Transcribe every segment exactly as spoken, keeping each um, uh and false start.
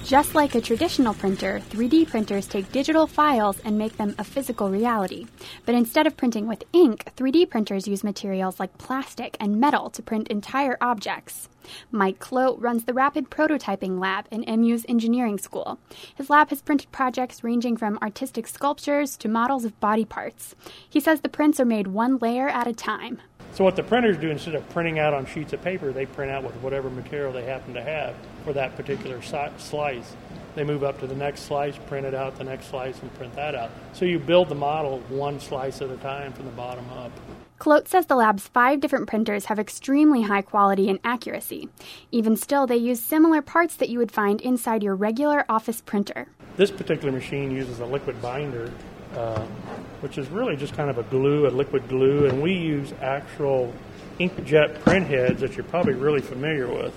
Just like a traditional printer, three D printers take digital files and make them a physical reality. But instead of printing with ink, three D printers use materials like plastic and metal to print entire objects. Mike Klote runs the Rapid Prototyping Lab in M U's engineering school. His lab has printed projects ranging from artistic sculptures to models of body parts. He says the prints are made one layer at a time. So what the printers do, instead of printing out on sheets of paper, they print out with whatever material they happen to have for that particular si- slice. They move up to the next slice, print it out, the next slice, and print that out. So you build the model one slice at a time from the bottom up. Klote says the lab's five different printers have extremely high quality and accuracy. Even still, they use similar parts that you would find inside your regular office printer. This particular machine uses a liquid binder, uh, which is really just kind of a glue, a liquid glue, and we use actual inkjet print heads that you're probably really familiar with.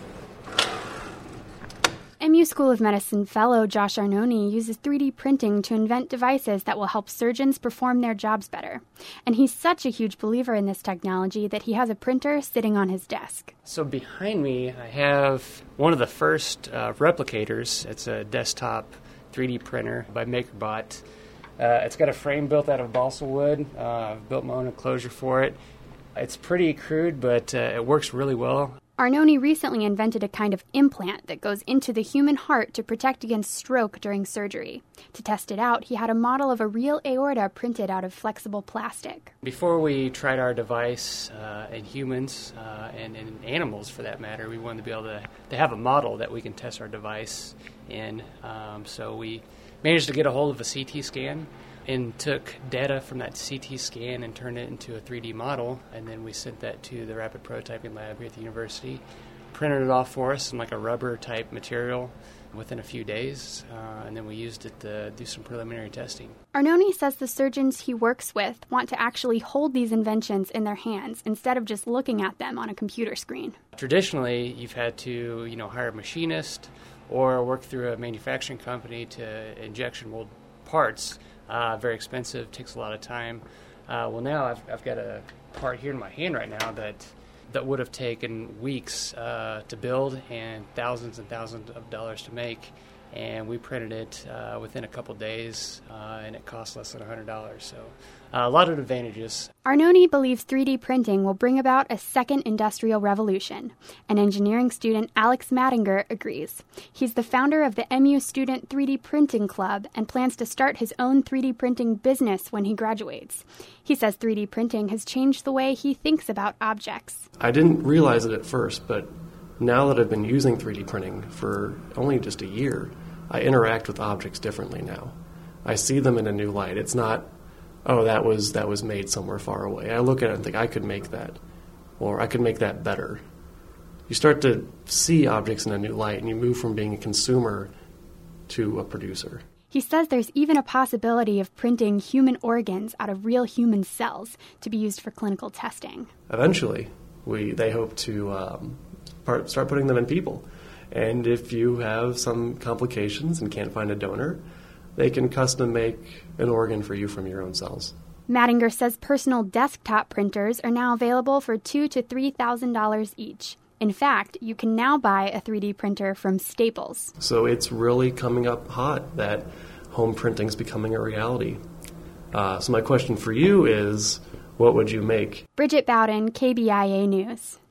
M U School of Medicine fellow Josh Arnone uses three D printing to invent devices that will help surgeons perform their jobs better. And he's such a huge believer in this technology that he has a printer sitting on his desk. So behind me, I have one of the first uh, replicators. It's a desktop three D printer by MakerBot. Uh, it's got a frame built out of balsa wood. Uh, I've built my own enclosure for it. It's pretty crude, but uh, it works really well. Arnone recently invented a kind of implant that goes into the human heart to protect against stroke during surgery. To test it out, he had a model of a real aorta printed out of flexible plastic. Before we tried our device uh, in humans uh, and in animals, for that matter, we wanted to be able to, to have a model that we can test our device in. Um, so we managed to get a hold of a C T scan and took data from that C T scan and turned it into a three D model, and then we sent that to the Rapid Prototyping Lab here at the university, printed it off for us in like a rubber-type material within a few days, uh, and then we used it to do some preliminary testing. Arnone says the surgeons he works with want to actually hold these inventions in their hands instead of just looking at them on a computer screen. Traditionally, you've had to, you know, hire a machinist or work through a manufacturing company to injection mold parts. Uh, very expensive, takes a lot of time. Uh, well, now I've, I've got a part here in my hand right now that that would have taken weeks uh, to build and thousands and thousands of dollars to make. And we printed it uh, within a couple days, uh, and it cost less than one hundred dollars. So uh, a lot of advantages. Arnone believes three D printing will bring about a second industrial revolution. An engineering student, Alex Mattinger, agrees. He's the founder of the M U Student three D Printing Club and plans to start his own three D printing business when he graduates. He says three D printing has changed the way he thinks about objects. I didn't realize it at first, but now that I've been using three D printing for only just a year, I interact with objects differently now. I see them in a new light. It's not, oh, that was that was made somewhere far away. I look at it and think, I could make that, or I could make that better. You start to see objects in a new light, and you move from being a consumer to a producer. He says there's even a possibility of printing human organs out of real human cells to be used for clinical testing. Eventually, we they hope to um, part, start putting them in people. And if you have some complications and can't find a donor, they can custom make an organ for you from your own cells. Mattinger says personal desktop printers are now available for two thousand to three thousand dollars each. In fact, you can now buy a three D printer from Staples. So it's really coming up hot that home printing is becoming a reality. Uh, so my question for you is, what would you make? Bridget Bowden, K B I A News.